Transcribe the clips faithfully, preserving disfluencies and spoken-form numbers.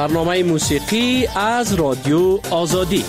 برنامه موسیقی از رادیو آزادی.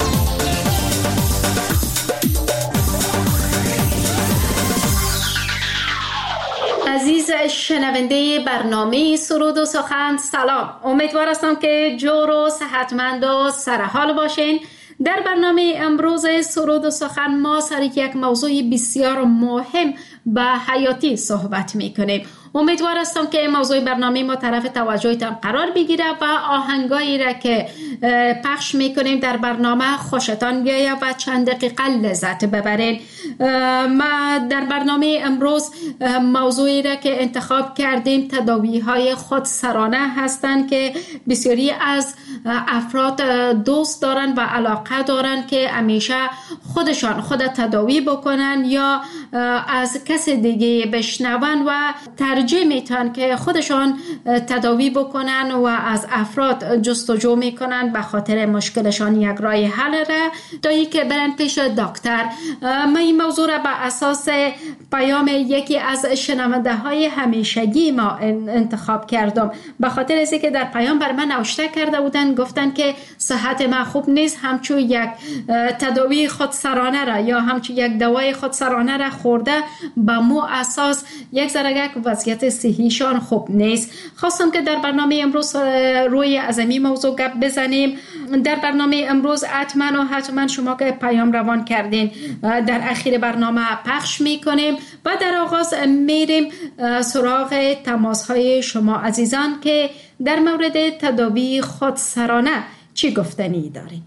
عزیز شنونده برنامه سرود و سخن، سلام. امیدوار هستم که جور و صحتمند و سرحال باشین. در برنامه امروز سرود و سخن ما سر یک موضوع بسیار مهم و حیاتی صحبت میکنیم. امیدوار هستم که موضوع برنامه ما طرف توجهتان قرار بگیره و آهنگایی را که پخش میکنیم در برنامه خوشتان بیاید و چند دقیقه لذت ببرین. ما در برنامه امروز موضوعی را که انتخاب کردیم تداوی های خودسرانه هستند که بسیاری از افراد دوست دارن و علاقه دارن که همیشه خودشان خود تداوی بکنن یا از کس دیگه بشنون و ترجیح میتن که خودشان تداوی بکنن و از افراد جستجو میکنن به خاطر مشکلشان یک راه حل را تا که برن پیش دکتر. من این موضوع را به اساس پیام یکی از شنونده های همیشگی ما انتخاب کردم، به خاطر از که در پیام بر من نوشته کرده بودن، گفتن که صحت من خوب نیست، همچون یک تداوی خودسرانه را یا همچون یک دوای خودسرانه را خورده، به مو اساس یک ذره وضعیت صحیشان خوب نیست. خواستم که در برنامه امروز روی ازمی موضوع گپ بزنیم. در برنامه امروز حتما و حتما شما که پیام روان کردین در اخیر برنامه پخش میکنیم و در آغاز میریم سراغ تماس های شما عزیزان که در مورد تداوی خودسرانه چی گفتنی دارین؟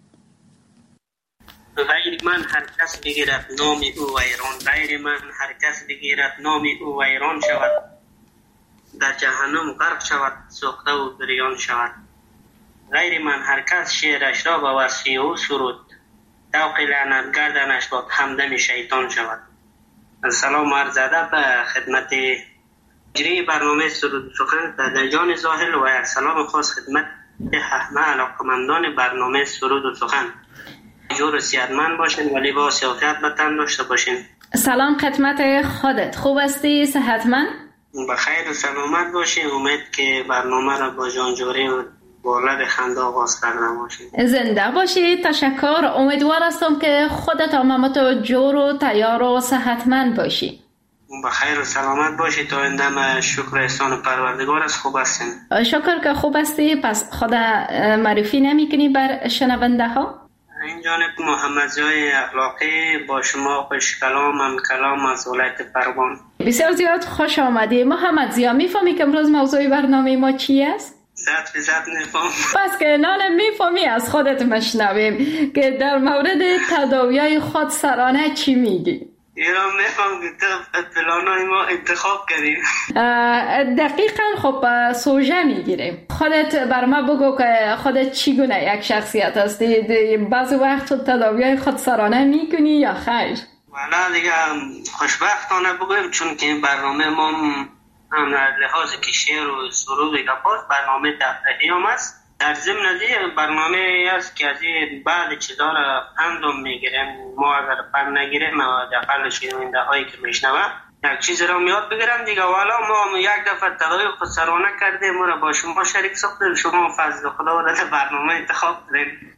غیر من هر کس بگیرد نام او ویران، غیر من هر کس بگیرد نام او ویران شود، در جهنم غرق شود سوخته و بریان شود. غیر من هر کس شعرش را به وصفی او سرود، توق لعنت گردنش با همدم شیطان شود. سلام عرض ادب به خدمت مجری برنامه سرود سخن در جان زاهل و سلام خاص خدمت همه علاقمندان برنامه سرود و سخن. جور و صحتمند باشین و لباس عافیت به تن داشته باشین. سلام خدمت خودت، خوب هستی؟ صحتمند؟ بخیر و سلامت باشین. امید که برنامه را با جانجوری و با لب خنده آغاز کرده باشین. زنده باشی. تشکر. امیدوار هستم که خودت آمامت جور و تیار و صحتمند باشی. بخیر و سلامت باشی. تا اندم شکر احسان پروردگار است. خوب هستین؟ شکر که خوب هستی. پس خدا معرفی نمی کنی بر شنونده ها؟ این جانب محمد زیای اخلاقی با شما خوش کلام هم کلام از ولایت پروان. بسیار زیاد خوش آمدی محمد زیا. میفهمی که امروز موضوع برنامه ما چی است؟ صد فیصد میفهم. پس که نال میفهمی از خودت مشنویم که در مورد تداوی‌های خودسرانه چی میگی؟ ایران میفهم که تو پلانای ما انتخاب کردیم. دقیقا خب سوژه میگیریم. خودت بر ما بگو که خودت چیگونه یک شخصیت هستی؟ بعضی وقت تداوی‌های خودسرانه میکنی یا خیر؟ والا دیگه خوشبختانه بگویم چون که این برنامه ما هم لحاظ که شعر و سرود گپاس برنامه تفریحی هم است. در ضمن دیگه برنامه است که از این بعد چیزا را پندم میگیریم. ما اگر پند نگیریم دفعه شنونده هایی که میشنوم یک چیز را میاد بگیرم دیگه. والا ما یک دفعه تداوی خودسرانه کردیم، ما را با شما شریک ساختیم، شما فضل خدا و در برنامه انتخاب کردیم.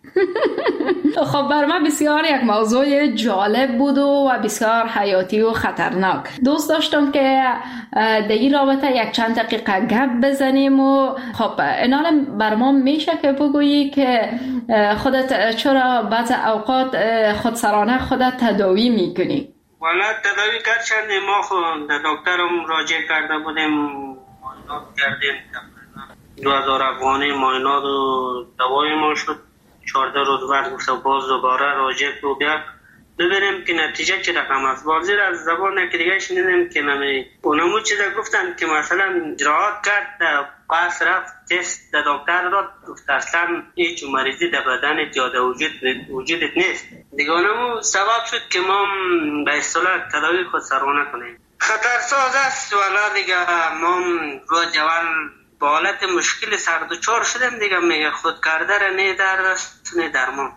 خب بر من بسیار یک موضوع جالب بود و بسیار حیاتی و خطرناک. دوست داشتم که در این رابطه یک چند دقیقه گپ بزنیم و خب اینال بر ما میشه که بگویی که خودت چرا بعض اوقات خودسرانه خودت تداوی میکنی؟ والا تداوی کردن ما خود در دکترم راجع کرده بودیم، معاینات کردیم، دو هزار افغانی معاینات و دوای ما شد. چهارده روز بعد گفت باز دوباره راجع رو بیا ببینیم که نتیجه چه رقم است. بازی را از زبان که دیگه شنیدیم که نمی اونمو چیزا گفتن که مثلا اجراعات کرد، پس رفت تست در دکتر را گفت اصلا هیچ مریضی در بدن یا در وجود وجودت نیست دیگه. اونمو سبب شد که ما به اصطلاح تداوی خودسرانه کنیم. خطرساز است والا دیگه. ما رو جوان با حالت مشکل سردوچار شدم دیگه. میگه خود کرده را نه در دست نه درمان.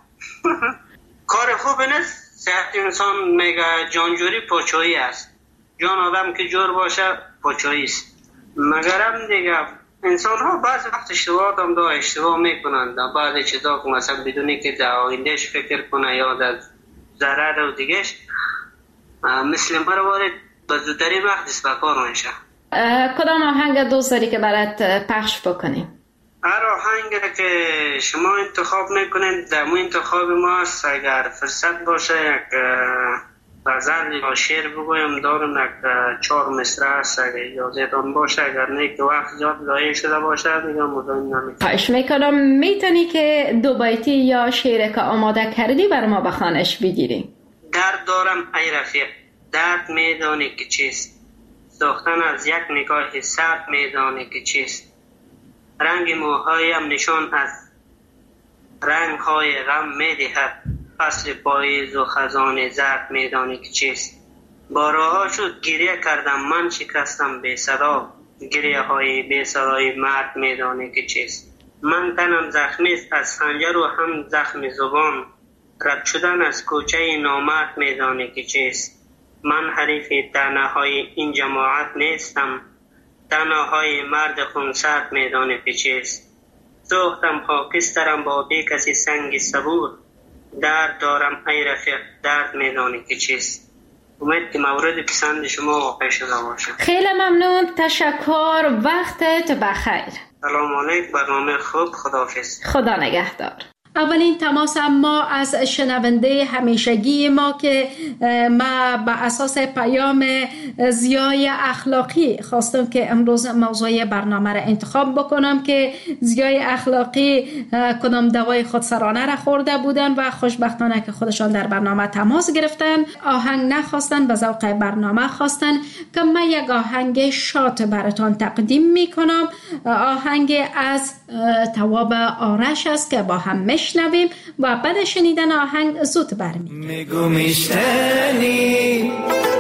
کار خوب نیست. صحت انسان میگه جانجوری پاچایی است. جان آدم که جور باشه پاچایی است. مگرم دیگه انسان ها بعض وقت اشتباه هم دا اشتباه میکنند در بعض چیزا که مثلا بدونی که در آیندهش فکر کنه یا در ضرر و دیگهش مثل مرا وارد به زودترین وقت دست به کار میشه. کدام آهنگ دوست داری که برات پخش بکنیم؟ هر آهنگ که شما انتخاب میکنید در مو انتخاب ماست. اگر فرصت باشه یک غزل یا شعر بگویم دارم یک چهار مصرع است اگر اجازهتان باشه، اگر نه که وقت زیاد ضایع شده باشه میگم مزاحم نمیکنم. خواهش میکنم میتونی که دو بیتی یا شعر که آماده کردی بر ما بخوانش بگیری؟ درد دارم ای رفیق، درد میدانی که چیست، ساختن از یک نگاه سرد میدانی که چیست، رنگ موهایم نشان از رنگ های غم میدهد، فصل پاییز و خزان زرد میدانی که چیست، بارها شد گریه کردم من شکستم بی صدا، گریه های بی صدای مرد میدانی که چیست، من تنم زخمی است از خنجر و هم زخم زبان، رد شدن از کوچه نامرد میدانی که چیست، من حریف طعنه های این جماعت نیستم، طعنه های مرد خونسرد میدانی که چیست، سوختم خاکسترم با بی کسی سنگ صبور، درد دارم ای رفیق درد میدانی که چیست. امید که مورد پسند شما واقع شده باشه. خیلی ممنون، تشکر، وقتت بخیر. سلام علیکم، برنامه خوب، خداحافظ. خدا نگهدار. اولین تماس ما از شنونده همیشگی ما که ما به اساس پیام ضیای اخلاقی خواستم که امروز موضوع برنامه را انتخاب بکنم که ضیای اخلاقی کدام دوای خودسرانه را خورده بودن و خوشبختانه که خودشان در برنامه تماس گرفتن، آهنگ نخواستن، به ذوق برنامه خواستن که من یک آهنگ شاد براتان تقدیم میکنم. آهنگ از تواب آرش است که با هم میشنویم و بعد شنیدن آهنگ زود برمیگردیم. میگو میشتنی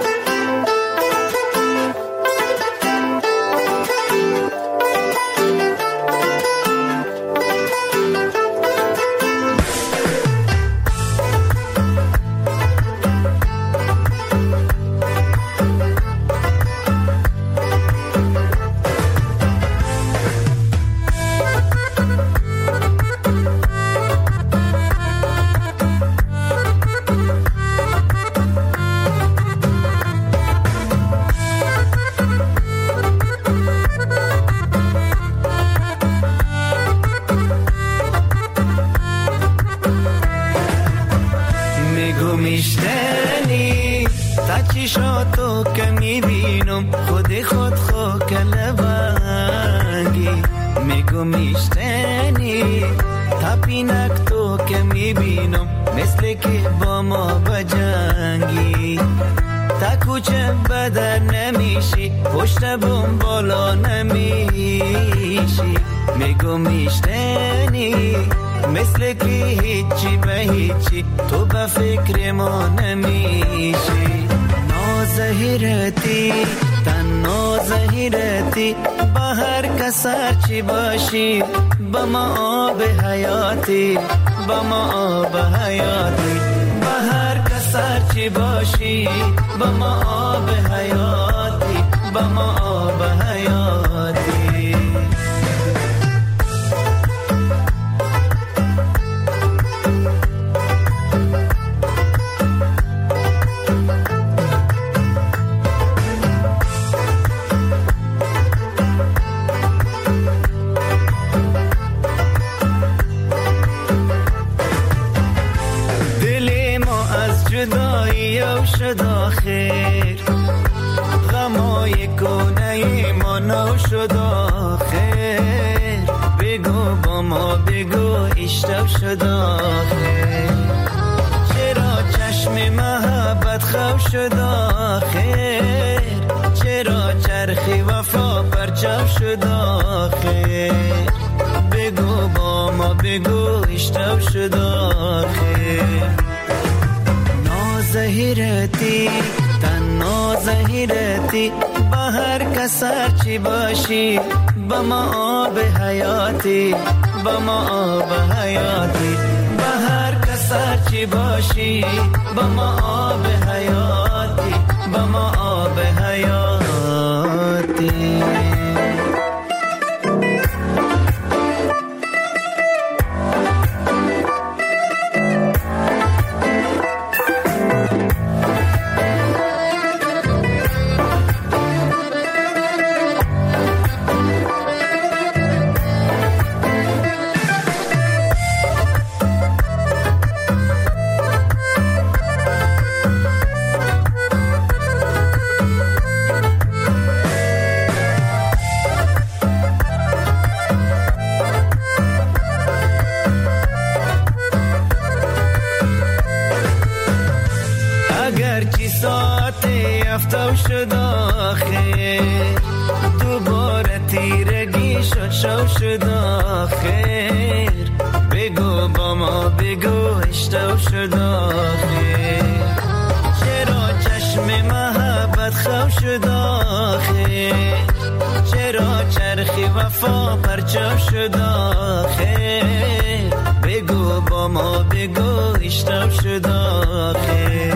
میشتنی تا چشاتو که میبینم خود خود خو کلبنگی، میگو میشتنی تا پینک تو که میبینم مثل که با ما بجنگی، تا کوچه بدر نمیشی پشت بوم بالا نمیشی، میگو میشتنی مثل که هیچی به هیچی تو به فکر ما نمیشی، نازهیرتی تن نازهیرتی با هر کسر چی باشی، با ما آب حیاتی با ما آب حیاتی، با هر کسر چی باشی با ما آب حیاتی با ما آب حیاتی. شد آخر غمای کنه ما نو شد آخر، بگو با ما بگو اشتب شد آخر، چرا چشم محبت خواب شد آخر، چرا چرخی وفا پرچم شد آخر، بگو با ما بگو اشتب شد آخر، نازهیرتی تن نازهیرتی با هر کسر چی باشی با ما آب حیاتی با ما آب حیاتی، با هر کسر چی باشی با ما آب حیاتی با ما آب حیاتی. هرچی ساعت افتو شد آخر دوباره تیرگی شد شو شد آخر بگو با ما بگو اشتو شد آخر چرا چشم محبت خو شد آخر چرا چرخی وفا پرچو شد آخر بگو با ما بگو اشتو شد آخر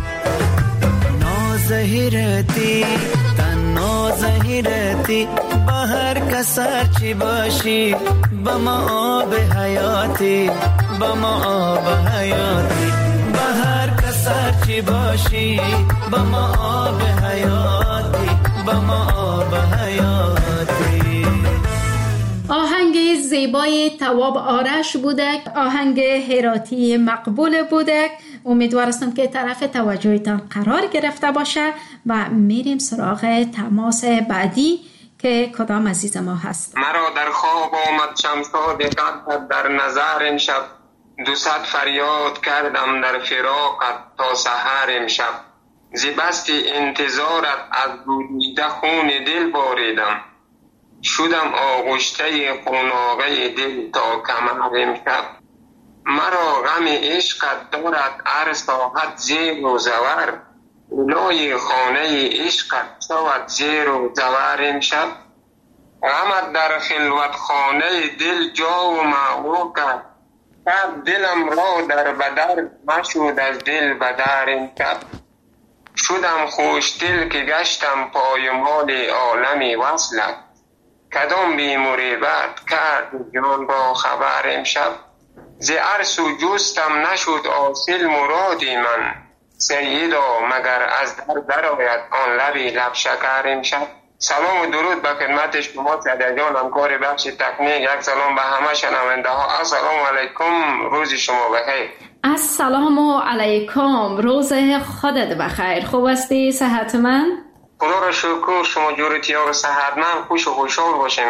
نازهیرتی تنها زهیرتی با هر کس هرچی باشی با ما آب حیاتی با ما آب حیاتی با هر کس هرچی باشی با ما آب حیاتی با ما آب حیاتی. آهنگ زیبای تواب آرش بودک، آهنگ هراتی مقبول بودک. امیدوار هستم که طرف توجهتان قرار گرفته باشه و میریم سراغ تماس بعدی که کدام عزیز ما هست. مرا در خواب آمد شمشاد قدرت در نظر امشب دوصد فریاد کردم در فراقت تا سحر امشب ز بستی انتظارت از بویده خون دل باریدم شدم آغشته خوناغه دل تا کمر امشب مرا غم عشقت دارد هر ساعت زیر و زور لای خانه عشقت شود زیر و زور امشب غمت در خلوت خانه دل جا و معوا کرد شب دلم را در بدر مشود از دل بدر امشب شدم خوش دل که گشتم پایمال عالمی وصلت کدام بی مریبت کرد جان را خبر امشب ز هر سو جستم نشد حاصل مرادی من سیدا مگر از در درآید آن لبی لب شکر امشب. سلام و درود به خدمت شما سعید جان همکار بخش تکنیک. یک سلام به همه شنونده ها. السلام علیکم، روز شما بخیر. السلام علیکم، روز خودت بخیر. خوب هستی؟ صحتمند؟ خدا را شکر، شما جورتی ها و صحتمند خوش و خوشحال باشیم.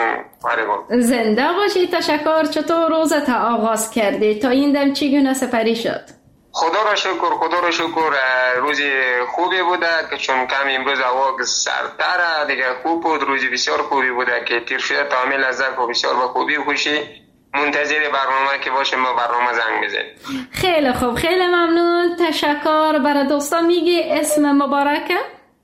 زنده باشی. تشکر. چطور روزت آغاز کردی؟ تا این دم چگونه سپری شد؟ خدا را شکر، خدا را شکر روز خوبی بوده که چون کم امروز هوا سردتره دیگه خوب بود. روز بسیار خوبی بوده که تیر شده تامل از ذکر و بسیار با خوبی و خوشی منتظر برنامه که باشه ما برنامه زنگ بزنیم. خیلی خوب، خیلی ممنون، تشکر. برای دوستان میگی اسم مبارکه؟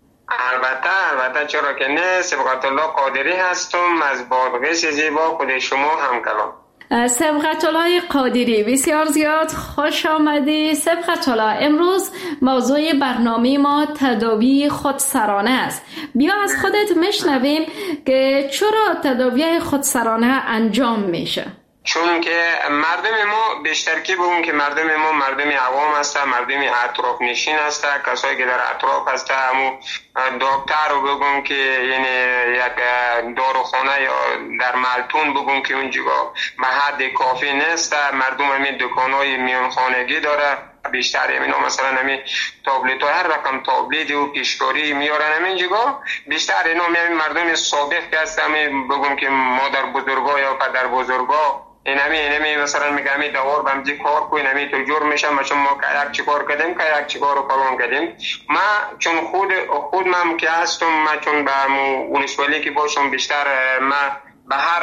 البته البته چرا که نه، سبقت الله قادری هستم از بادغیس زیبا، خود شما هم کلام. سبقت الله قادری، بسیار زیاد خوش آمدی. سبقت الله، امروز موضوع برنامه ما تداوی خودسرانه است. بیا از خودت میشنویم که چرا تداوی خودسرانه انجام میشه. چون که مردم ما بیشتر کی بگم که مردم ما مردم عوام هستن، مردم اطراف نشین هستن، کسایی که در اطراف هستن. همو دکتر رو بگم که یعنی یک داروخانه یا در ملتون بگم که اونجا به حد کافی نیست. مردم همین دکانهای میان خانگی داره بیشتر، یعنی مثلا همین تابلت های هر رقم تابلت و پیشکاری میارن همین جگا بیشتر. اینا همین مردم سابق که هستن، بگم که مادر بزرگا یا پدر بزرگا این همی این همی مثلا میگه همی دوار بمجی کار کنین همی تو جور میشم چون ما که یک چی کار کردیم که یک چی کار رو کلان کردیم. ما چون خود خود من که هستم، ما چون به اونسوالی که باشم بیشتر ما به هر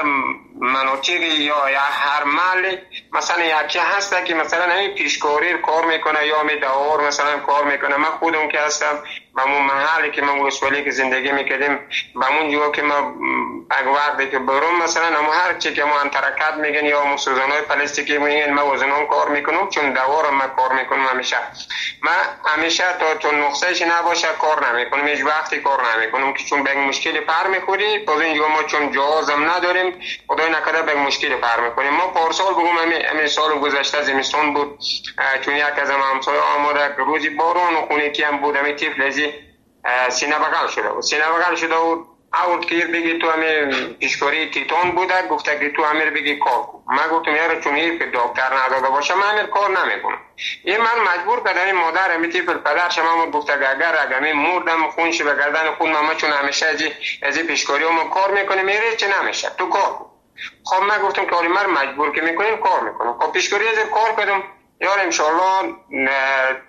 مناطقی یا هر محل مثلا یکی هسته که مثلا همین پیشکاری کار میکنه یا همی دوار مثلا کار میکنه. من خودم که هستم به اون محلی که من اونسوالی که زندگی میکردیم به اون جواب که ما اگه وقتی که برم مثلا هم هر چی که ما انترکت میگن یا همون سوزانهای پلاستیکی میگن ما وزنان کار میکنم، چون دوارم ما کار میکنم همیشه. ما همیشه تا تو نقصهش نباشه کار نمیکنم، هیچ وقتی کار نمیکنم که چون به مشکلی پر میخوری. باز اینجا ما چون جهازم نداریم خدای نکرده به مشکلی پر میکنیم. ما پارسال بگم همین سال گذشته زمستان بود، چون یک از همسایه آمده روزی باران و خونگی هم بود، همین تیفلزی سینه بغل شده بود سینه بغل شده بود اول که بگی تو همه پیشکاری تیتان بوده، گفته که تو همه بگی کار کن. من گفتم یاره چون این که دکتر نداده باشه من همه کار نمیکنم. این من مجبور کردم مادر همه تیفل پدر شما گفته که اگر اگر مردم خونش به گردن خون ماما چون همیشه از از پیشکاری ما کار میکنه میره چه نمیشه تو کار کن. خب من گفتم که ولی من مجبور که میکنیم کار میکنم. خب پیشکاری از کار کردم یار انشالله پنج دقیقه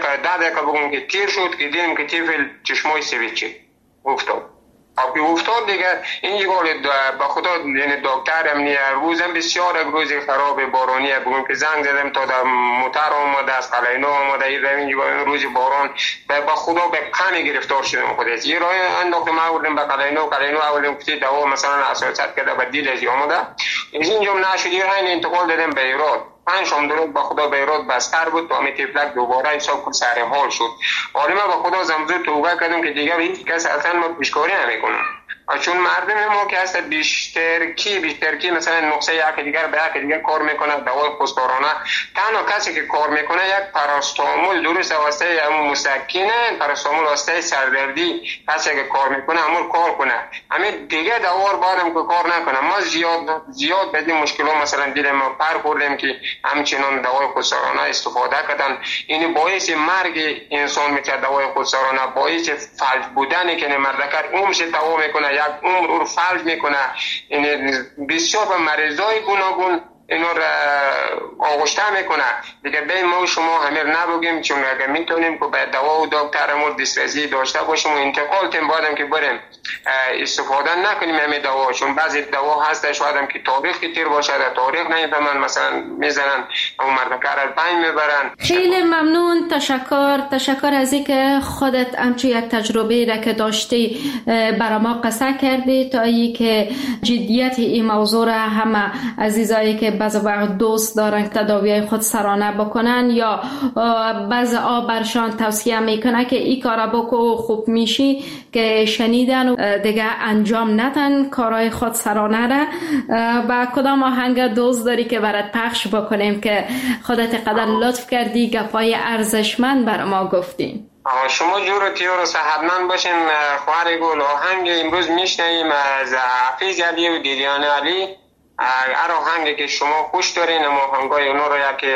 دقیقه ده دقیقه بگم که تیر شد که دیدیم که طفل چشمای سفید شد افتاد. آبی افتاد دیگه این یه به خدا یعنی دکتر امنی روزم بسیار روز خراب بارانیه بگم که زنگ زدم تا در موتر آمده از قلعینو آمده این روز باران به خدا به قن گرفتار شدم خودش یه راه انداختم آوردم به قلعینو قلعینو آوردم که دوا مثلا اساسات کرده به دیلش آمده از اینجا نشد یه این انتقال دادم به ایراد پنج شام درود به خدا به ایراد بستر بود تا همه تفلک دوباره حساب کن سر حال شد حالی من به خدا زمزو توبه کردم که دیگه هیچ کس اصلا ما پیشکاری نمیکنم چون مردم ما که هست بیشتر کی بیشتر کی مثلا نقصه یک دیگر به یک دیگر کار میکنه دوای خودکارانه تنها کسی که کار میکنه یک پاراستامول درست واسه همون مسکنه پاراستامول واسه سردردی کسی که کار میکنه همون کار کنه همین دیگه دوار بعدم که کار نکنه ما زیاد زیاد بدیم مشکلات مثلا دیدیم ما پر خوردیم که همچنان دوای خودکارانه استفاده کردن این باعث مرگ انسان میشه دوای خودکارانه باعث فلج بودن که مردکر عمرش تمام میکنه یک عمر رو فلج میکنه این بسیار به مریضای گوناگون اینو را آغشته میکنه دیگه به ما شما همیر نبگیم چون اگر میتونیم که به دوا و دکترمون دسترسی داشته باشیم و انتقال تیم بادم که بریم استفاده نکنیم همین دوا چون بعضی دوا هست شاید هم که تاریخ تیر باشه در تاریخ نمیفهمن مثلا میزنن اون مردکر رو پنج میبرن. خیلی ممنون تشکر تشکر از اینکه خودت همچون یک تجربه را که داشتی برای ما قصه کردی تا ای که جدیت این موضوع را همه عزیزایی که بعض وقت دوست دارن تداوی خود سرانه بکنن یا بعض آبرشان توصیه میکنه که این کارا بکو خوب میشی که شنیدن و دیگه انجام ندن کارهای خود سرانه را با کدام آهنگ دوست داری که برات پخش بکنیم که خودت قدر لطف کردی گپای ارزشمند بر ما گفتین. شما جور و تیور و صحتمند باشین خواهر گل آهنگ امروز میشنیم از حفیظ علی و دیدیان علی هر آهنگی که شما خوش دارین اما آهنگای اونو رو یکی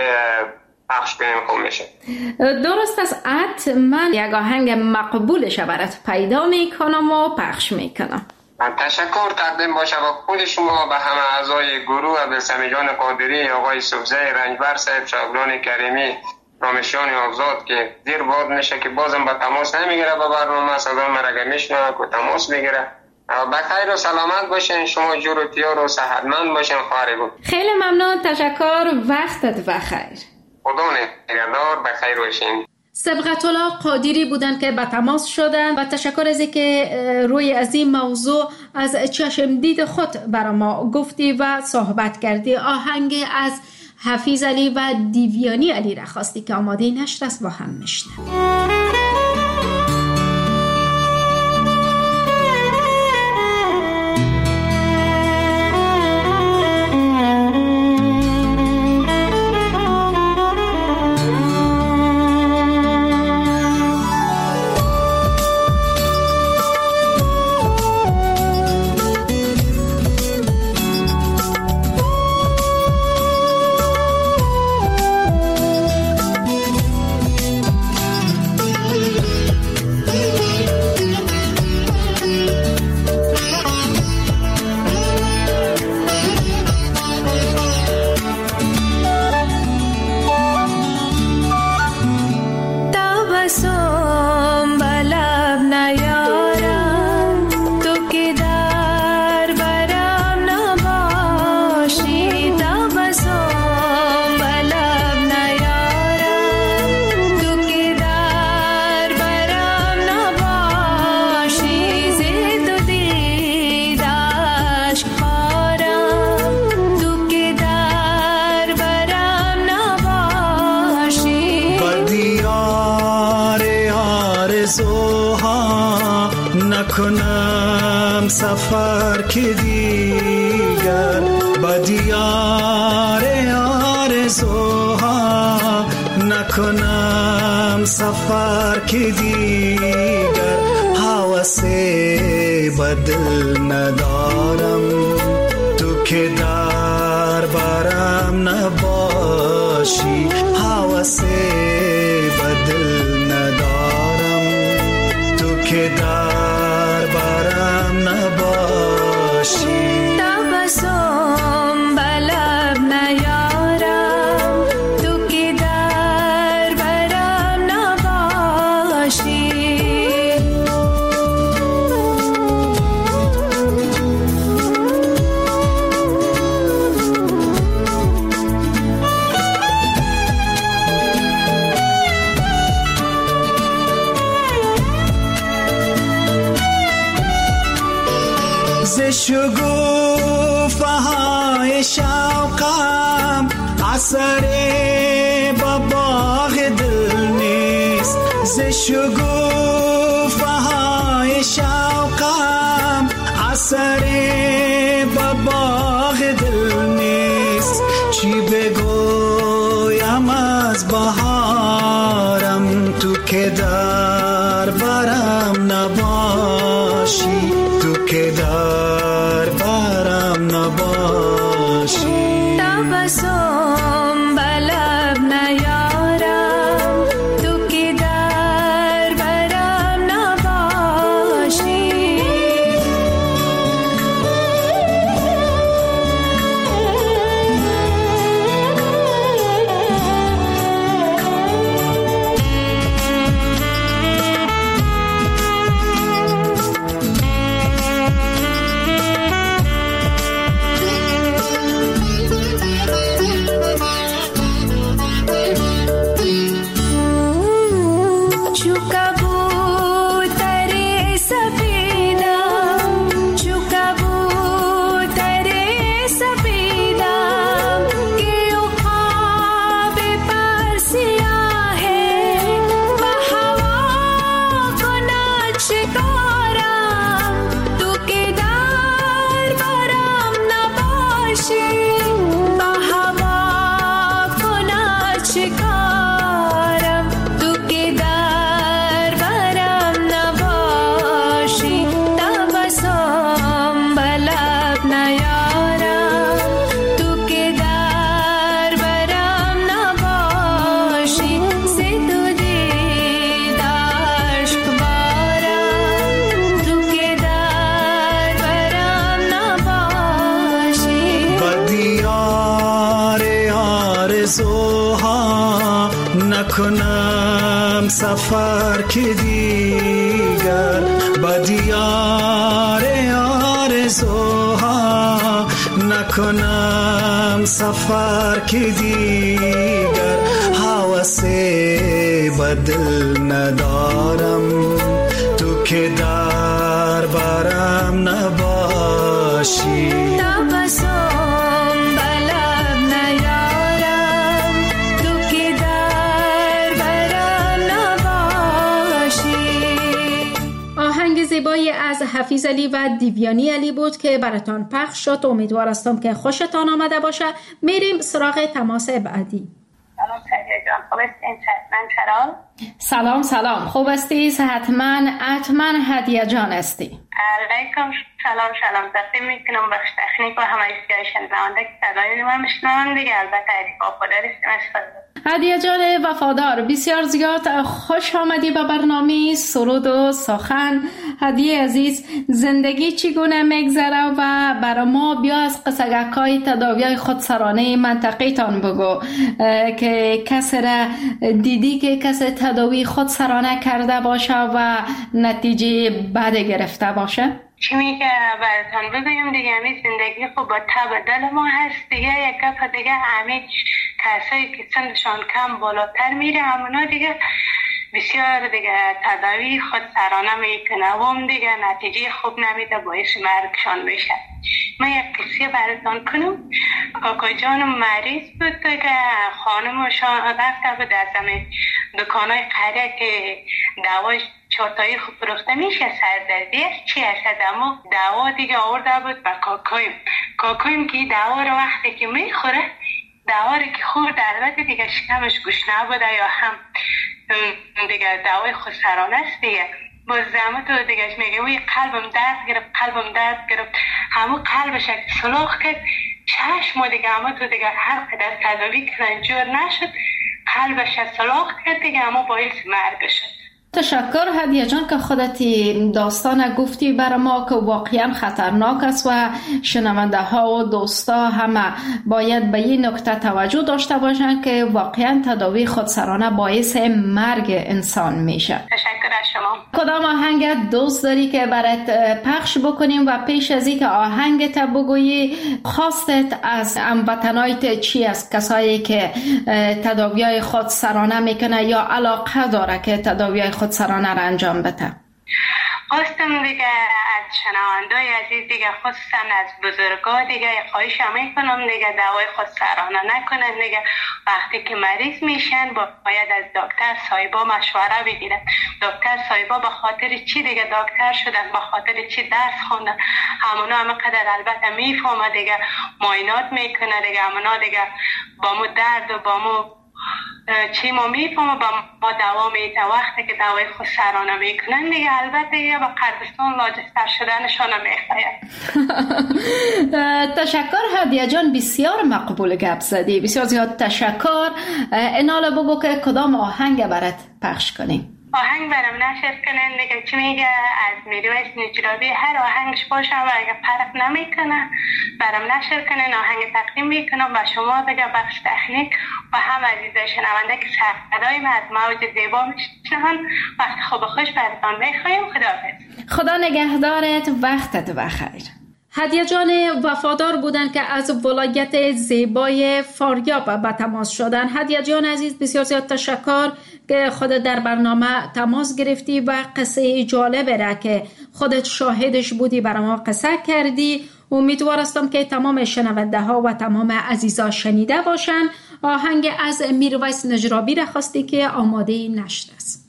پخش کنیم خوب میشه. درست است من یک آهنگ مقبولش برات پیدا میکنم و پخش میکنم. من تشکر تقدیم باشه با خود شما به همه اعضای گروه عبدالسمی جان قادری آقای صبزه رنجبر صاحب شابلان کریمی رامشیان آزاد که دیر باد میشه که بازم با تماس نمیگیره با برنامه صدا مرگه میشنه که تماس میگیره بخیر و سلامت باشین شما جور و تیار و صحتمند باشین خواهر گل. خیلی ممنون تشکر وقتت بخیر. خدا نگهدار بخیر باشین. سبقت الله قادری بودن که به تماس شدن و تشکر از اینکه روی از این موضوع از چشم دید خود برای ما گفتی و صحبت کردی. آهنگ از حفیظ علی و دیویانی علی را خواستی که آماده نشر است با هم میشنویم. نکنم سفر که دیگر با دیار آرزوها نکنم سفر که دیگر حوث بدل ندارم تو که در برم نباشی حوث بدل ندارم تو که در برم نباشی تبسم بلب نیارم تو که در برم نباشی شگوفه های شوقم اثر با باغ دل نیست. ز شگوفه های شوقم اثر با باغ دل نیست. چی بگویم از بهارم تو که در برم نباشی، تو که در برم نباشی. تبسم بلب نیارم تو که در برم نباشی. نکنم سفر که دیگر با دیار آرزوها، نکنم سفر که دیگر حوث به دل ندارم تو که در برم نباشی. زیبایی از حفیظ علی و دیویانی علی بود که براتان پخش شد. امیدوار هستم که خوشتان آمده باشه. میریم سراغ تماس بعدی. سلام سهیه جان، خوب هستین؟ من چرال. سلام سلام، خوب هستی؟ صحتمند؟ حتما هدیه جان هستی. علیکم سلام سلام. تقدیم میکنم بخش تکنیک و همه ایستگاه شنونده که صدای من میشنون دیگه. البته علی وفادار هستیم. هدیه جان وفادار، بسیار زیاد خوش آمدی به برنامه سرود و سخن. هدیه عزیز، زندگی چگونه میگذره و برای ما بیا از قصگکای تداوی خودسرانه منطقه تان بگو که کسی را دیدی که کسی تداوی خودسرانه کرده باشه و نتیجه بد گرفته باشه؟ چی میگه براتان بگویم دیگه، همی زندگی خب با تب دل ما هست دیگه. یک گپ دیگه، همی کسایی که سنشان کم بالاتر میره همونا دیگه بسیار دیگه تداوی خود سرانه میکنه و هم دیگه نتیجه خوب نمیده، باعث مرگشان میشه. من یک قصه براتان کنم. کاکا جانم مریض بود که خانمشان رفته بود در زمین دکانای قریه که دوای چارتایی خوب فروخته میشه سردردی چی هست، اما دوا دیگه آورده بود به کاکایم. کاکایم که دوا رو وقتی که میخوره، دوا رو که خورد البته دیگه شکمش گشنه بوده یا هم دیگه دوای خودسرانه است دیگه. با زحمت و دیگه میگه وی قلبم درد گرفت، قلبم درد گرفت، همون قلبش سلاخ کرد، چشم دیگه همه تو دیگه هر قدر تداوی کردن جور نشد، قلبش سلاخ کرد دیگه، همه باعث مرگ شد. تشکر هدیه جان که خودت داستان گفتی برای ما که واقعا خطرناک است و شنونده ها و دوستا همه باید به این نکته توجه داشته باشن که واقعا تداوی خودسرانه باعث مرگ انسان میشه. تشکر از شما. کدام آهنگ دوست داری که برات پخش بکنیم و پیش از اینکه آهنگت بگویی خواستت از هموطنایت چی است، کسایی که تداوی خودسرانه میکنه یا علاقه داره که تداوی خودسرانه را انجام بده؟ خواستم دیگه از شنوندای عزیز دیگه خصوصا از بزرگا دیگه خواهش میکنم دیگه دوای خود سرانه نکنن دیگه. وقتی که مریض میشن باید از دکتر صاحبا مشوره بگیرن. دکتر صاحبا به خاطر چی دیگه دکتر شدن، به خاطر چی درس خوندن، همونا همه قدر البته میفهمه دیگه، معاینات میکنه دیگه، همونا دیگه با مو درد و با مو چی ما میفهمه با ما دوا میده. وقتی که دوای خود سرانه میکنن دیگه البته یه با قربستان لاجستر شدنشان میخواید. تشکر هدیه جان، بسیار مقبول گپ زدی، بسیار زیاد تشکر. اینالا بگو که کدام آهنگ برات پخش کنیم؟ آهنگ برام نشر کنن دیگه، چی میگه از میرویس نجرابی هر آهنگش باشه و اگه فرق نمیکنه برام نشر کنن، آهنگ تقدیم میکنم به شما دیگه بخش تکنیک و هم عزیزای شنونده که صدای ما از موج زیبا میشنون. وقت خوب خوش براتون میخوایم. خداحافظ. خدا نگهدارت، وقتت بخیر. هدیه جان وفادار بودن که از ولایت زیبای فاریاب به تماس شدن. هدیه جان عزیز بسیار زیاد تشکر که خودت در برنامه تماس گرفتی و قصه جالب را که خودت شاهدش بودی برام قصه کردی. امیدوارم که تمام شنونده ها و تمام عزیزا شنیده باشن. آهنگ از میرویس نجرابی را خواستی که آماده نشت است.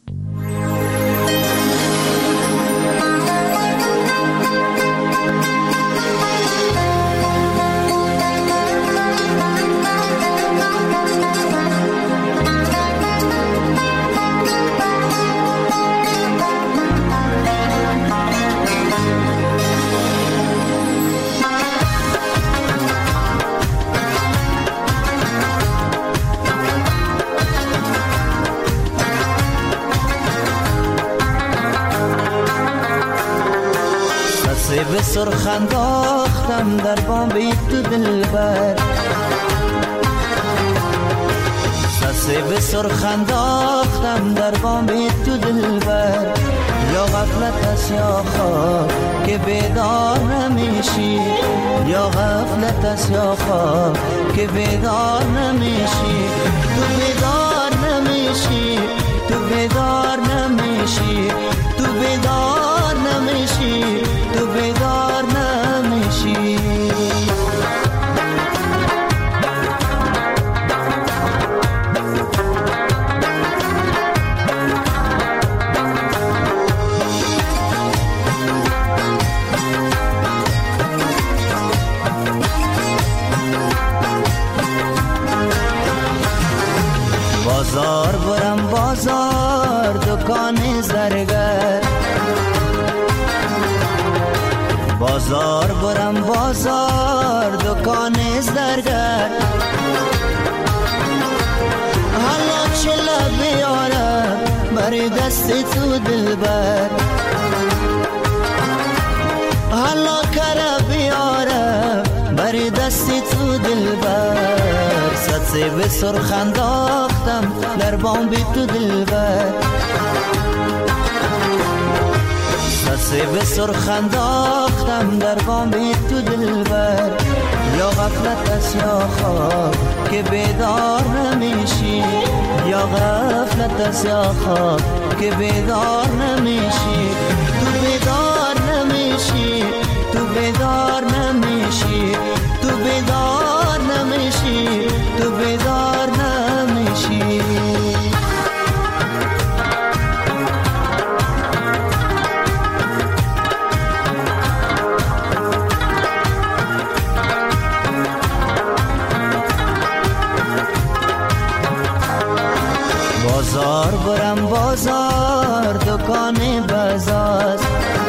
به سرخ انداختم در بام تو دلبر، سسه به سرخ انداختم در بام تو دلبر. یا غفلت است یا خواب که بیدار نمیشی، یا غفلت است یا خواب که بیدار نمیشی. تو بیدار نمیشی، تو بیدار نمیشی، تو بیدار نمیشی، تو بیدار نمیشی. بازار برم بازار دکان زرگر، بازار برم بازار دکان زرگر. حالا چلا بیارم بری دست تو دلبر، حالا کرا بیارم بری دست تو دلبر. سطسه به سرخ انداختم در بام بی تو دلبر، سطسه به سرخ انداختم در بام بی تو دلبر. یا غفلت است یا خواب که بیدار نمیشی، یا غفلت است یا خواب که بیدار نمیشی. تو بیدار نمیشی، تو بیدار نمیشی، تو بیدار نمیشی، تو بیدار نمیشی. بازار برم بازار دکان بازار،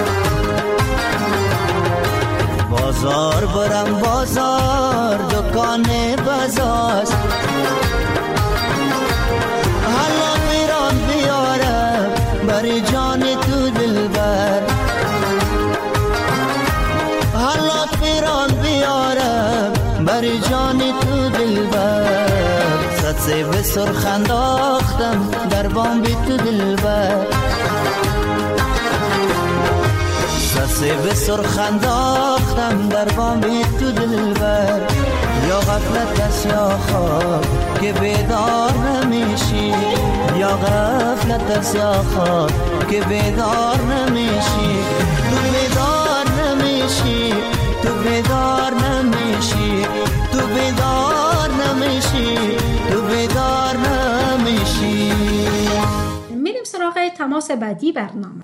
بازار برم بازار دکان بازار. حالا میرم بیارم بری جان تو دلبر، حالا میرم بیارم بری جان تو دلبر. سطسه به سرخ انداختم در بام بی تو دلبر، سیب سرخ انداختم در بام تو دلبر، یا غفلت است یا خواب که بیدار نمیشی، یا غفلت است یا خواب که بیدار نمیشی. تو بیدار نمیشی، تو بیدار نمیشی، تو بیدار نمیشی، تو بیدار نمیشی. میریم سراغ تماس بعدی برنامه.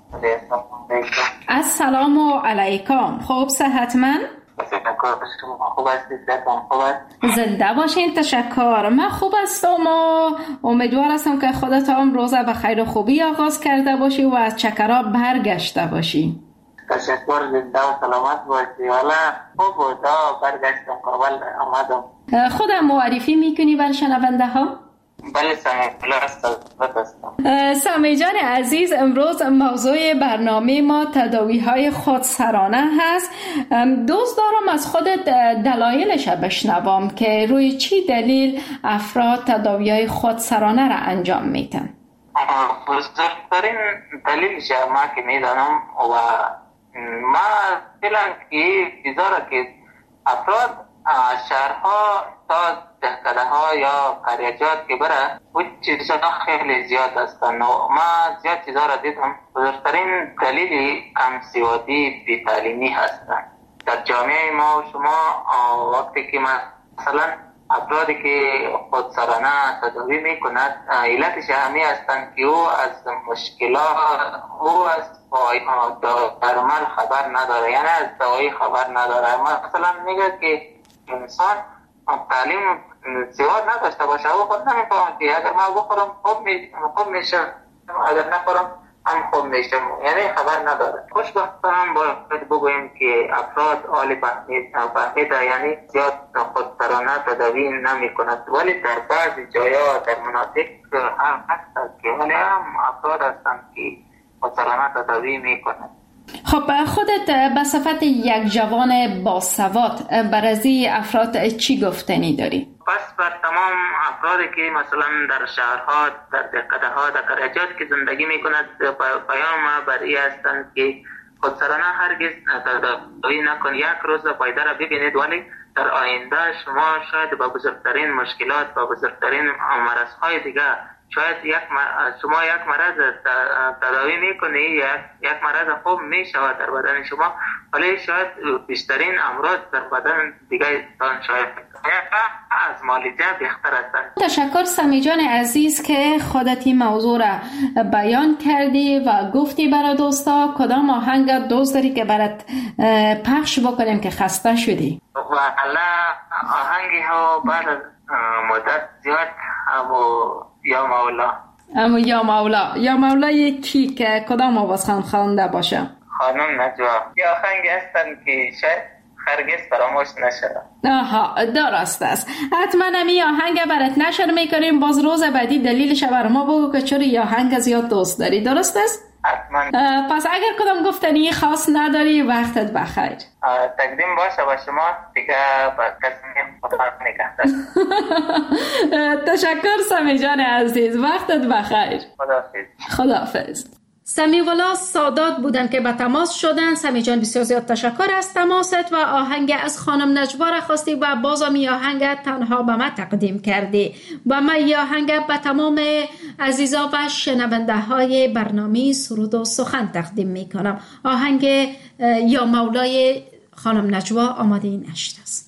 السلام علیکم. خوب صحتمند؟ خوب هستید؟ خوب است؟ زنده باشین. تشکر. من خوب هستم و امیدوار هستم که خودت هم روزه به خیر و خوبی آغاز کرده باشی و از چکرها برگشته باشی. تشکر. زنده و سلامت باشی. والا خوب بود. برگشتم کابل آمدم. خودم معرفی میکنی بر شنونده ها؟ بله سمیع سمیع جان عزیز، امروز موضوع برنامه ما تداوی های خودسرانه هست. دوست دارم از خودت دلایلش بشنوم که روی چی دلیل افراد تداوی های خودسرانه را انجام میتن. بزرگترین دلیلش ما که میدانم و ما فیلم که بیزاره که افراد شهرها تا دهکده ها یا قریجات که بره و چیزها خیلی زیاد هستن و ما زیاد چیزها را دیدم. بزرگترین دلیل کم سوادی بی تعلیمی هستن در جامعه ما. شما وقتی که مثلا افرادی که خودسرانه تداوی میکند علتش همی هستند که او از مشکلات او از درمل خبر نداره، یعنی از دوایی خبر نداره. مثلا میگه که انسان تعلیم سواد نداشته باشه او خود نمیفهمد که اگر ما بخورم خوب میشم، اگر نخورم هم خوب میشم، یعنی خبر نداره. خوشبختانه باید بگوییم که افراد عالی فهمیده یعنی زیاد خودسرانه تداوی نمی کند، ولی در بعضی جایا در مناطق هم هست که ولی هم افراد هستند که خودسرانه تداوی می کند. خب خودت به صفت یک جوان باسواد بر از افراد چی گفتنی داری؟ پس بر تمام افرادی که مثلا در شهرها، در دهکده ها، در قریجات که زندگی میکند پیام بر این هستند که خودسرانه هرگز تداوی نکن. یک روز فایده را ببینید ولی در آینده شما شاید با بزرگترین مشکلات، با بزرگترین مرضهای دیگه، شاید یک شما یک مرض تداوی میکنی، یک یک مرض خوب میشود در بدن شما ولی شاید بیشترین امراض در بدن دیگه تان شاید از مالجه بهتر است. تشکر سمیع جان عزیز که خودت این موضوع را بیان کردی و گفتی برای دوستا. کدام آهنگ دوست داری که برات پخش بکنیم که خسته شدی؟ والا آهنگی ها بعد مدت زیاد امو یا مولا امو یا مولا یا مولا یکی که کدام آوازخوان خوانده باشه؟ خانم نجوا. یا آهنگی هستن که شاید هرگز فراموش نشد. آها درست است. حتما همی آهنگ برات نشر میکنیم. باز روز بعدی دلیلش بر ما بگو که چرا یا آهنگ زیاد دوست داری. درست است؟ حتما. پس اگر کدام گفتنی خاص نداری وقتت بخیر. تقدیم باشه با شما دیگه با کسی خدا نگهدار. تشکر سمیع جان عزیز. وقتت بخیر. خداحافظ. خداحافظ. سمیع ولا سادات بودن که به تماس شدن. سمیع جان بسیار زیاد تشکر از تماست و آهنگ از خانم نجوا را خواستی و بازم این آهنگ تنها به من تقدیم کردی و من این آهنگ به تمام عزیزا و شنونده های برنامه سرود و سخن تقدیم می کنم. آهنگ یا مولای خانم نجوا آماده نشد است.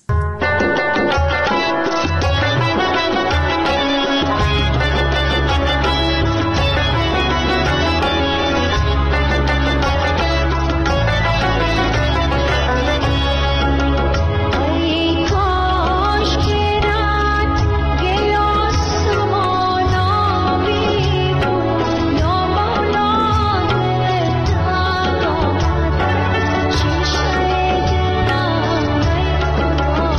Oh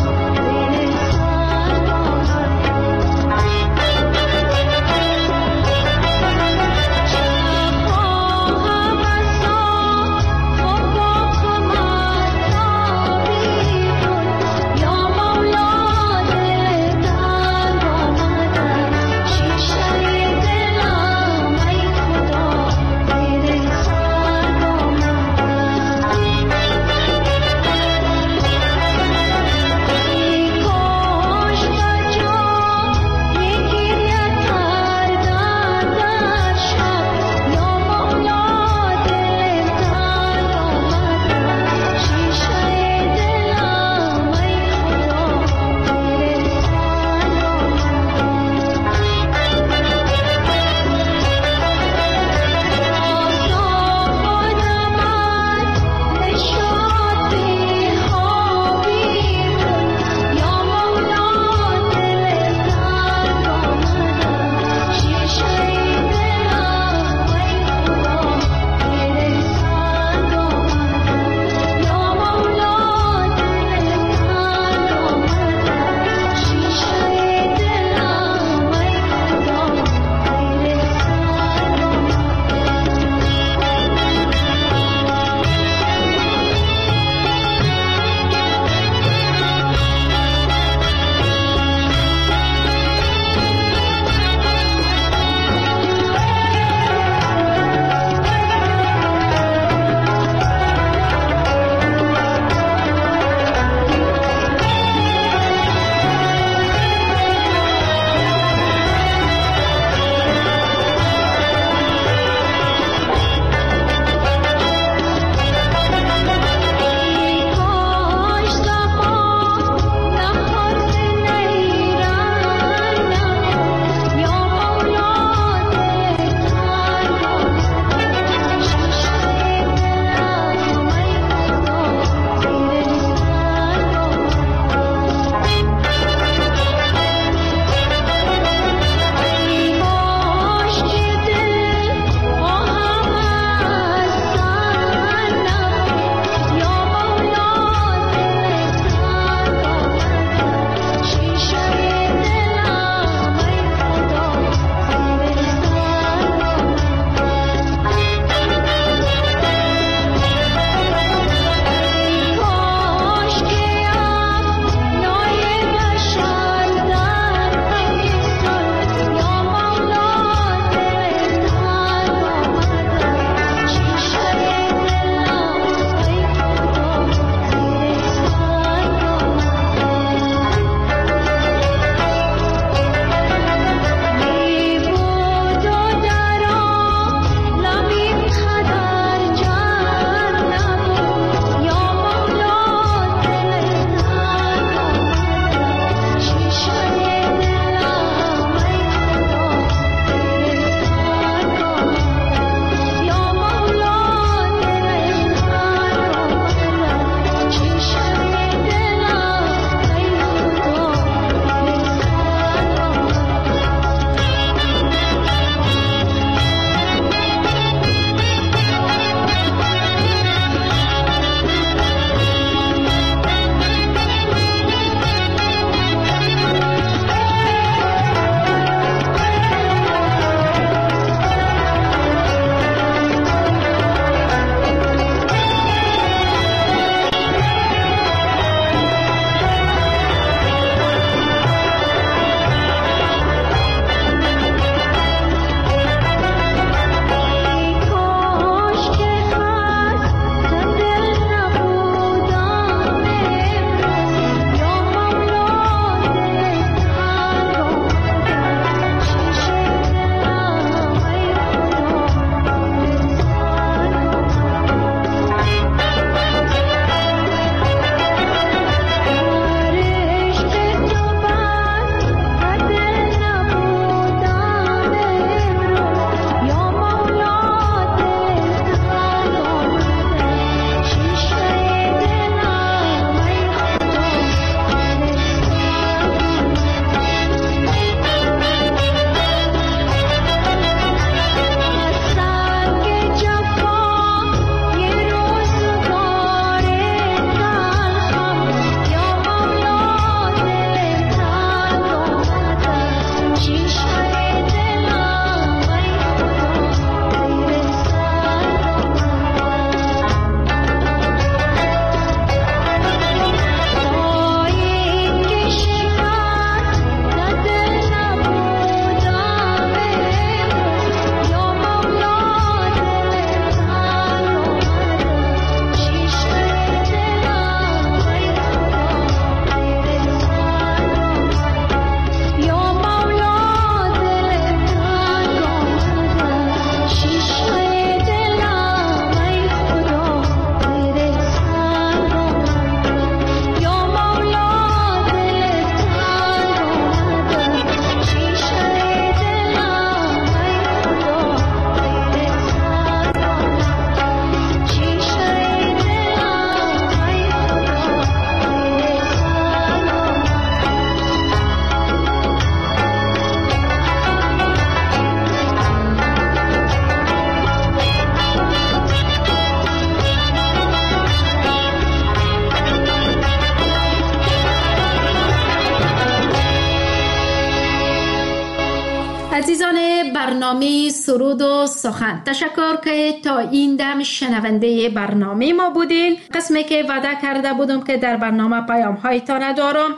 برنامه سرود و سخن. تشکر که تا این دم شنونده برنامه ما بودین. قسمی که وعده کرده بودم که در برنامه پیام هایتان دارم،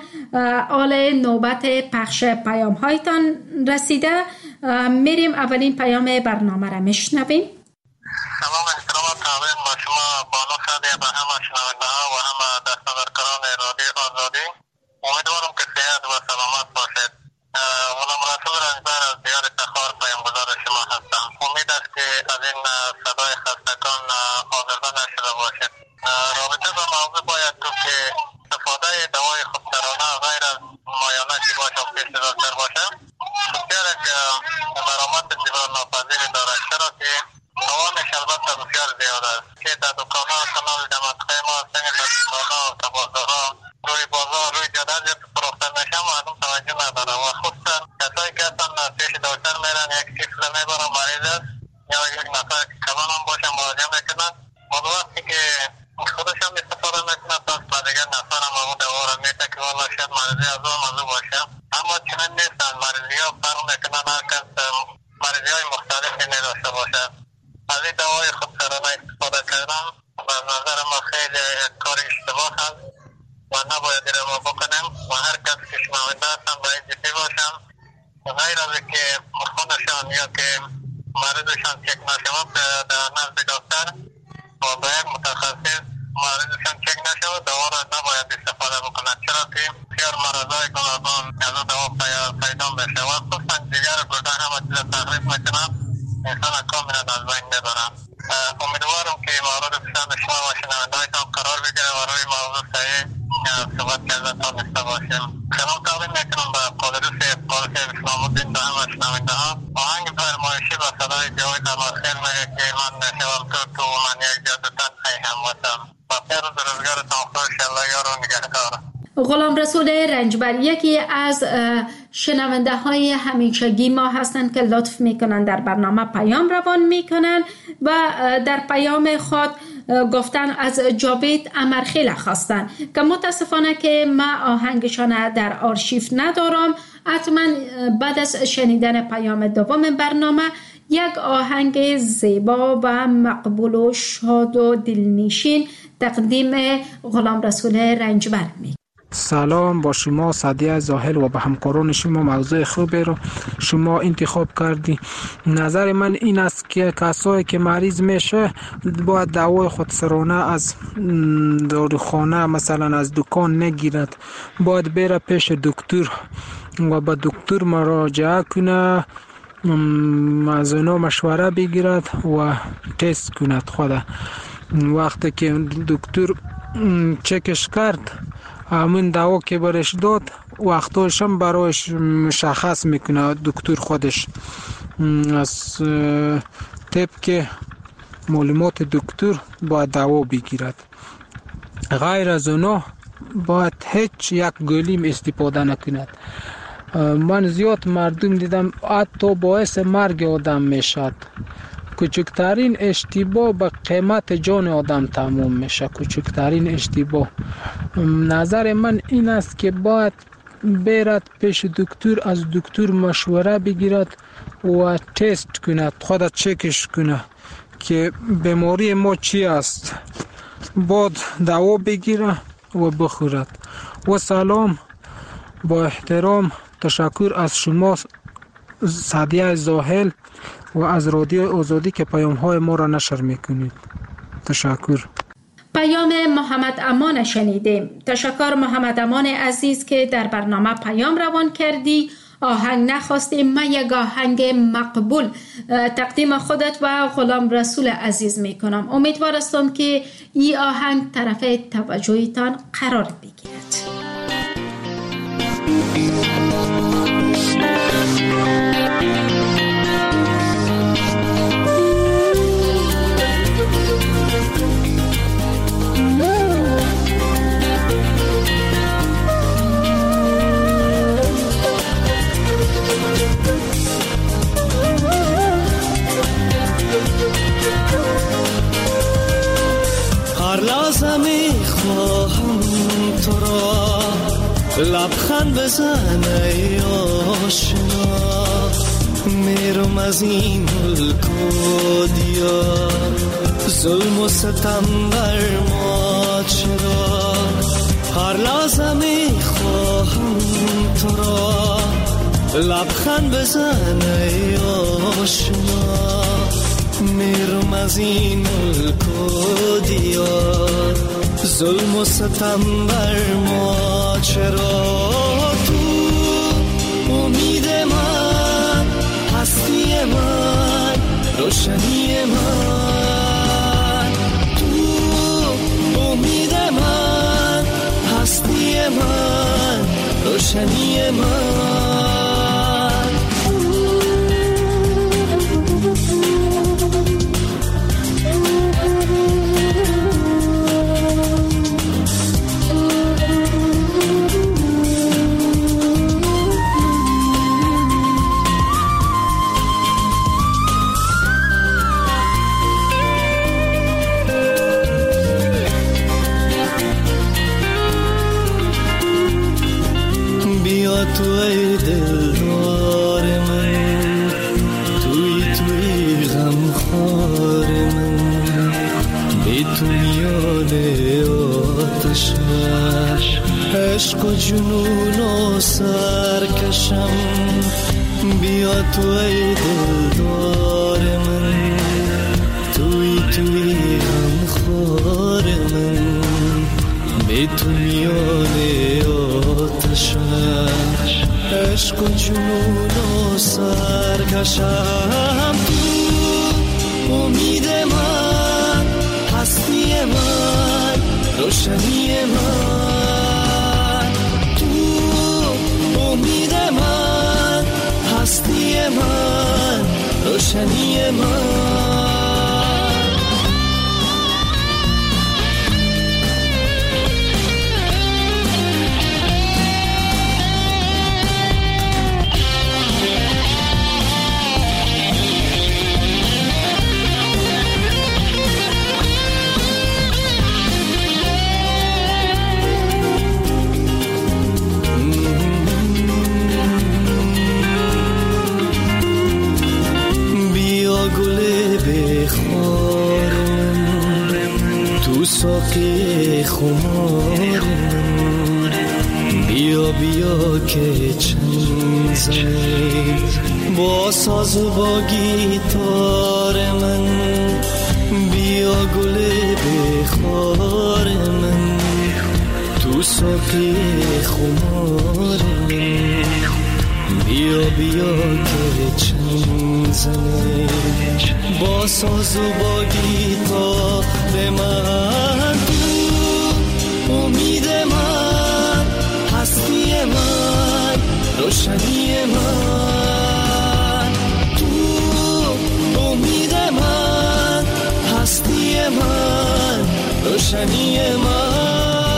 آل نوبت پخش پیام هایتان رسیده. میریم اولین پیام برنامه را میشنویم. سلام احترام و تابعین با شما بالا خدیه به همه شنونده ها و همه دستاوردکاران رادیو آزادی. امیدوارم که صحت و سلامت باشید. غلام رسول رنجبر از دیار تخار پیامگزار شما هستم. امید است که از این صدای خستگان آزرده نشده باشید. رابطه با موضوع باید تو که استفاده دوای خودسرانه غیر از مایانه که باشه و پیش دکتر باشه بسیار یک برآمد بسیار ناپذیر دارد، چرا که توانش البته بسیار زیاد است که در دکان‌ها کنال در منطقه ما سنگ دکان‌ها و تبازارها روی بازار روی جاده زیاد فروخته میشه مردم توجه نداره و خصوصا کسایی که اصلا پیش دکتر میرن یک طفل میبرن مریض است یا یک نفر که کلان هم باشه مراجعه میکنن و وقتی که خودش هم استفاده میکنه پس با دیگر نفر هم اون دوا را میده که والا شاید مریضی از اون موضوع باشه، اما چنین نیستن. مریضی ها فرق میکنن، هر کس مریضی های مختلفی نداشته باشه. از این دوای خودسرانه استفاده کردن و نظر ما خیلی کار اشتباه هست و نباید این رو بکنیم و هر کس که شنونده هستن باید جدی باشن، غیر از که خونشان یا که مریضشان چک نشود در نزد دکتر و با یک متخصص مریضشان چک نشود دوا را نباید استفاده بکنند، چرا که بسیار مرضای گوناگون از اون دوا پیدا میشه و خصوصا دیگر گرده همه چیز تخریب میکنند، انسان کاملا از بین میبرند. امیدوارم که مورد پسند شما و شنوندهایتان قرار بگیره و روی موضوع صحیح صحبت کرده تا نسته باشیم. سلام تقدیم میکنم به قادروس قادر اسلام الدین به همه شنونده ها. آهنگ فرمایشی به صدای جاوید احمدخیل میگه که من نشوم ترک و من یک جادتن ای هموطن. بخیر و روزگارتان خوش، الله یار و نگهدار. غلام رسول رنجبر یکی از شنونده های همیشگی ما هستند که لطف میکنن در برنامه پیام روان میکنن و در پیام خود گفتن از جاوید امرخیل خواستن که متاسفانه که ما آهنگشان در آرشیو ندارم. حتما بعد از شنیدن پیام دوم برنامه یک آهنگ زیبا و مقبول و شاد و دلنشین تقدیم غلام رسول رنجبر می. سلام با شما سعدیه زاهل و به همکاران شما. موضوع خوبی رو شما انتخاب کردی. نظر من این است که کسایی که مریض میشه باید دوای خودسرانه از داروخانه مثلا از دکان نگیرد، باید بره پیش دکتر و با دکتر مراجعه کنه، از اونا مشوره بگیرد و تست کند خود. وقتی که دکتر چکش کرد همون دوا که برش داد وقتاش هم برایش مشخص میکنه دکتر خودش از طبق معلومات دکتر باید دوا بگیرد. غیر از اونا باید هیچ یک گلیم استفاده نکند. من زیاد مردم دیدم حتی باعث مرگ آدم میشد. کوچکترین اشتباه به قیمت جان آدم تمام میشه. کوچکترین اشتباه. نظر من این است که باید برد پیش دکتر، از دکتر مشوره بگیرد و تست کند، خود چکش کنه که بیماری ما چی است، بعد دوا بگیره و بخورد. و سلام، با احترام، تشکر از شما سعدیه زاهل و از رادیو آزادی که پیام های ما را نشر میکنید. تشکر. پیام محمد امان شنیدیم. تشکر محمد امان عزیز که در برنامه پیام روان کردی. آهنگ نخواستیم، من یک آهنگ مقبول تقدیم خودت و غلام رسول عزیز میکنم. امیدوار هستم که این آهنگ طرف توجهتان قرار بگیرد. هر لحظه می خواهم تو را لبخند بزن ای آشنا، میرم از این ملک و دیار، ظلم و ستم بر ما چرا؟ هر لحظه میخواهم تو را لبخند بزن ای آشنا. میرم از این ملک و دیار، ظلم و ستم بر ما چرا؟ تو امید من، هستی من، روشنی من. تو امید من، هستی من، روشنی من. تو ای دلدار من، توی توی غمخوار من، بی تو میان آتش عشق و جنون و سرکشم. بیا تو ای دلدار من، توی توی غمخوار من، بی تو میان آتش عشق و جنون و سرکشم. تو امید من، هستی من، روشنی من. تو امید من، هستی من، روشنی من. ساقی خمار من، بیا بیا که چنگ زنی با ساز و با گیتار من. بیا گل بخار من، تو ساقی خمار من، بیا بیا که چنگ زنی با ساز و با گیتار من. تو امید من، هستی من، روشنی من. تو امید من، هستی من، روشنی من.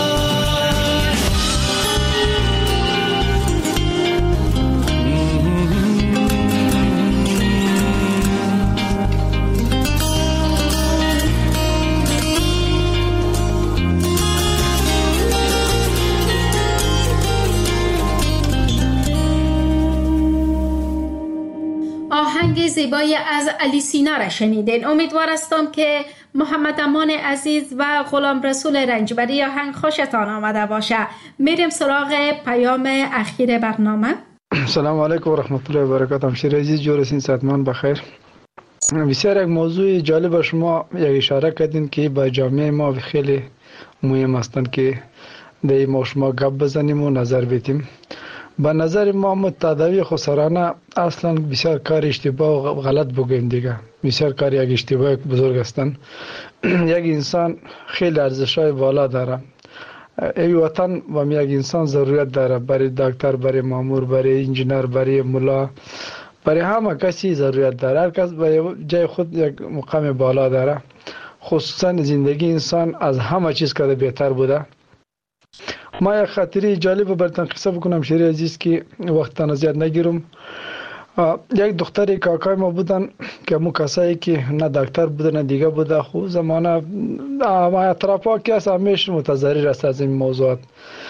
آهنگ زیبایی از علی سینا را شنیدین. امیدوار هستم که محمد امان عزیز و غلام رسول رنجبری آهنگ خوشتان آمده باشه. میریم سراغ پیام اخیر برنامه. سلام علیکم و رحمت الله و برکاته. همشیر عزیز جور هستین، صحتمند بخیر. بسیار یک موضوع جالب شما یک اشاره کردین که با جامعه ما خیلی مهم هستند که در ما شما گپ بزنیم و نظر بدیم. به نظر ما متداوی خسرانه اصلا بسیار کار اشتباه و غلط بگوییم دیگه. بسیار کار یک اشتباه بزرگ هستند. یک انسان خیلی ارزش‌های بالا داره. ای وطن و یک انسان ضرورت داره برای دکتر، برای مامور، برای انجینر، برای ملا، برای همه کسی ضرورت داره. هر کس به جای خود یک مقام بالا داره. خصوصا زندگی انسان از همه چیز که بهتر بوده. ما یک خاطری جالب براتون قصه بکنم شیری عزیز که وقت زیاد نگیرم. یک دختری کاکای ما بودن که مو کسایی که نه دکتر بوده نه دیگه بوده. خو زمانه ما اطرافا که همیشه متضرر است از این موضوعات.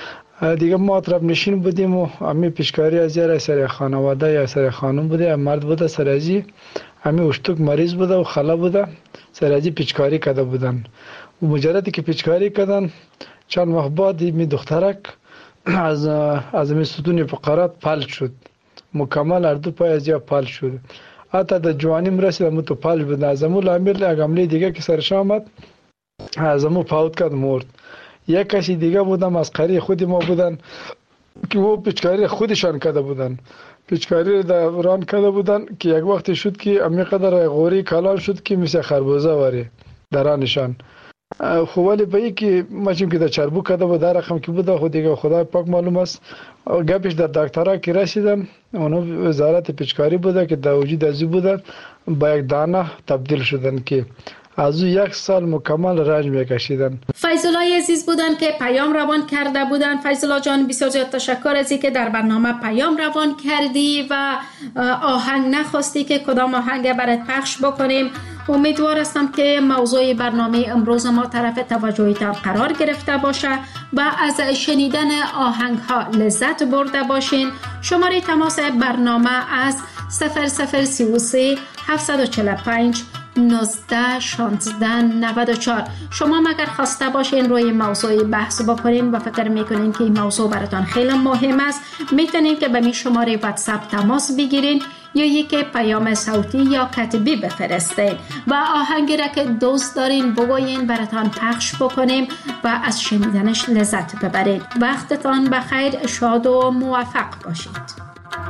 دیگه ما اطراف نشین بودیم و امی پیشکاری از یه سر خانواده یا سر خانم بوده، مرد بوده سرازی امی اشتوک مریض بوده و خلا بوده، سرازی پیشکاری کرده بودن و مجردی که پیشکاری کردن چند وقت بعد می دخترک از از می ستون فقرات پل شد، مکمل هر دو پای از یا پل شد، حتی در جوانی مرسید امو تو پل بود. از امو لامیر یک عملی دیگه که سرش آمد از امو پاوت کرد مرد. یک کسی دیگه بودم از قریه خودی ما بودن که او پیچکاری خودشان کرده بودن، پیچکاری ران کرده بودن که یک وقتی شد که امی قدر غوری کلان شد که مثل خربوزه واری درانشان. خب ولی به این که ما چیم که در چربو کرده بود در رقم که بوده خود دیگه خدا پاک معلوم است. گپش در دکترها که رسیدم اونو وزارت پیچکاری بوده که در وجود ازی بودن با یک دانه تبدیل شدن که از او یک سال مکمل رنج میکشیدن. فیض‌الله عزیز بودن که پیام روان کرده بودن. فیض‌الله جان بسیار زیاد تشکر از اینکه در برنامه پیام روان کردی و آهنگ نخواستی که کدام آهنگ برات پخش بکنیم. امیدوار هستم که موضوع برنامه امروز ما طرف توجهتان قرار گرفته باشه و از شنیدن آهنگ ها لذت برده باشین. شماره تماس برنامه از صفر صفر سی و سه هفتصد و چهل و پنج نوزده شانزده نود و چهار. شما مگر خواسته باشین روی موضوع بحث بکنین و فکر میکنین که این موضوع براتان خیلی مهم است، میتونین که به می شماره واتساپ تماس بگیرین یا یک پیام صوتی یا کتبی بفرستین و آهنگی را که دوست دارین بگوین براتان پخش بکنیم و از شنیدنش لذت ببرید. وقتتان بخیر، شاد و موفق باشید.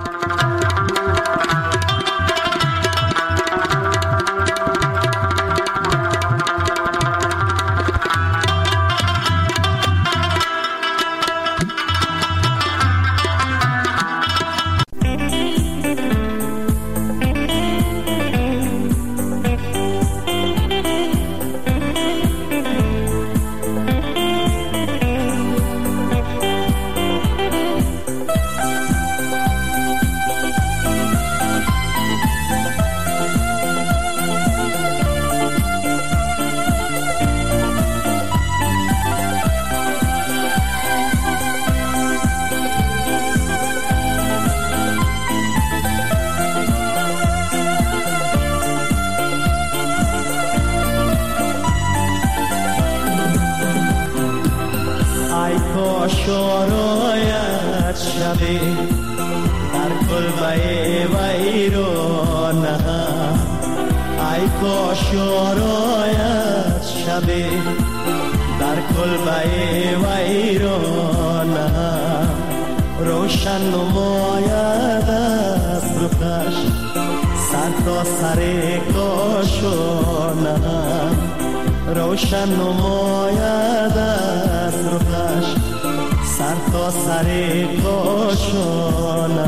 شورایت شبی در کلبه ویرانه، ای کاش شورایت شبی در کلبه ویرانه، روشن نماید از رخش سر تا سر کاشانه، روشن نماید از رخش سر تا سر کاشانه.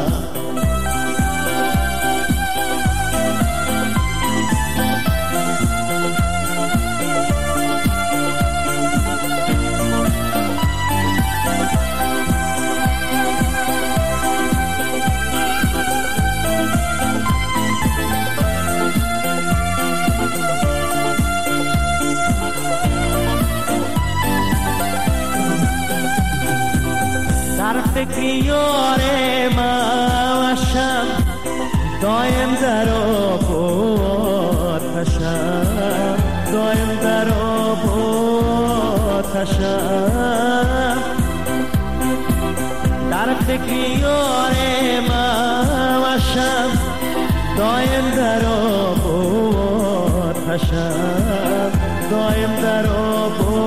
فکر یار موشم دایم در آب و آتشم، دایم در آب و آتشم، در فکر یار موشم دایم در آب و آتشم، دایم در آب و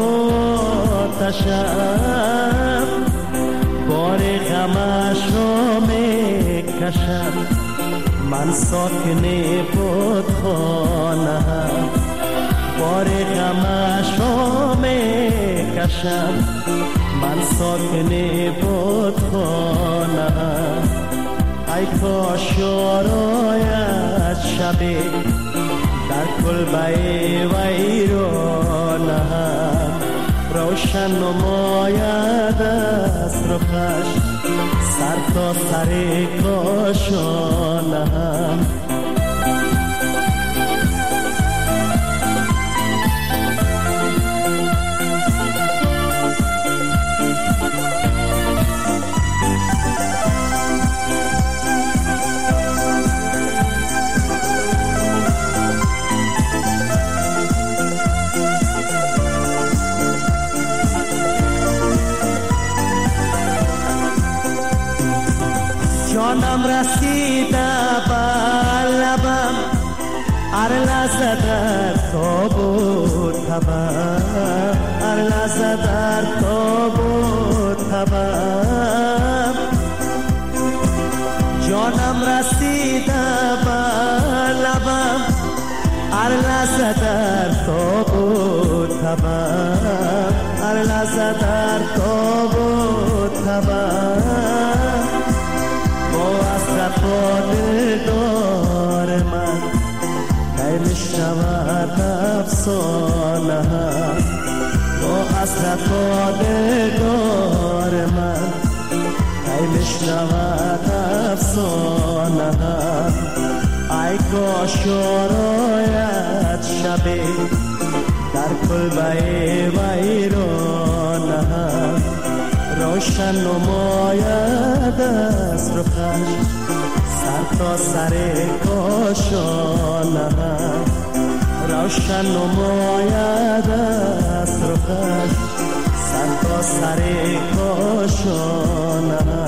آتشم، بار غمش را می کشم من ساکن بتخانه، بار غمش را می کشم من ساکن بتخانه، ای کاش یارایت شبی در کلبه ویرانه، روشن نماید از رخش سر تا سر کاشانه. جانم رسیده به لبم هر لحظه در تاب و تبم هر لحظه در تاب و تبم جانم رسیده به لبم هر لحظه در تاب و تبم هر لحظه در تاب و تبم با حسرت و دلدار من کی میشود افسانه با حسرت و دلدار من کی میشود افسانه ای کاش آید شبی در کلبه ویرانه روشن نماید از رخش سر تا سر کاشانه روشن نماید از رخش سر تا سر کاشانه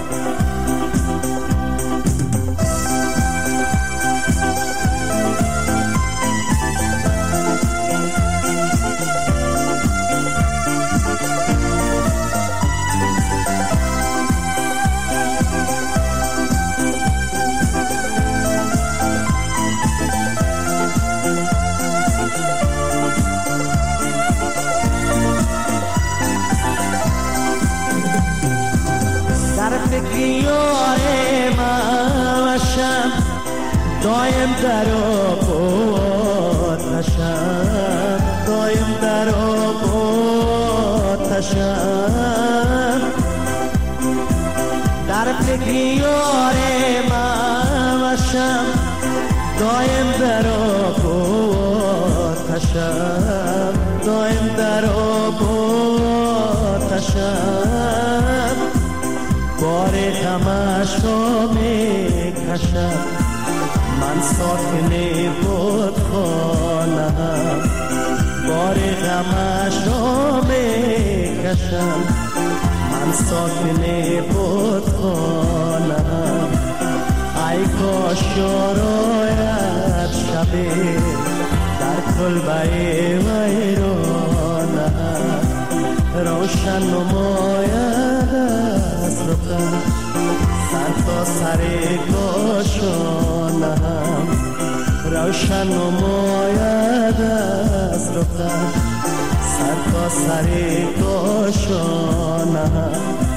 دایم در آب و آتشم دایم در آب و آتشم در فکر یار ممشم دایم در آب و آتشم دایم در آب و آتشم بار غمش را میکشم من ساکن بود خانم بار غمش را میکشم من ساکن بود خانم ای کاش آید شبی در کلبه ویرانه روشن نماید از رخش سر تا سر کاشانه روشن نماید از رخش سر تا سر کاشانه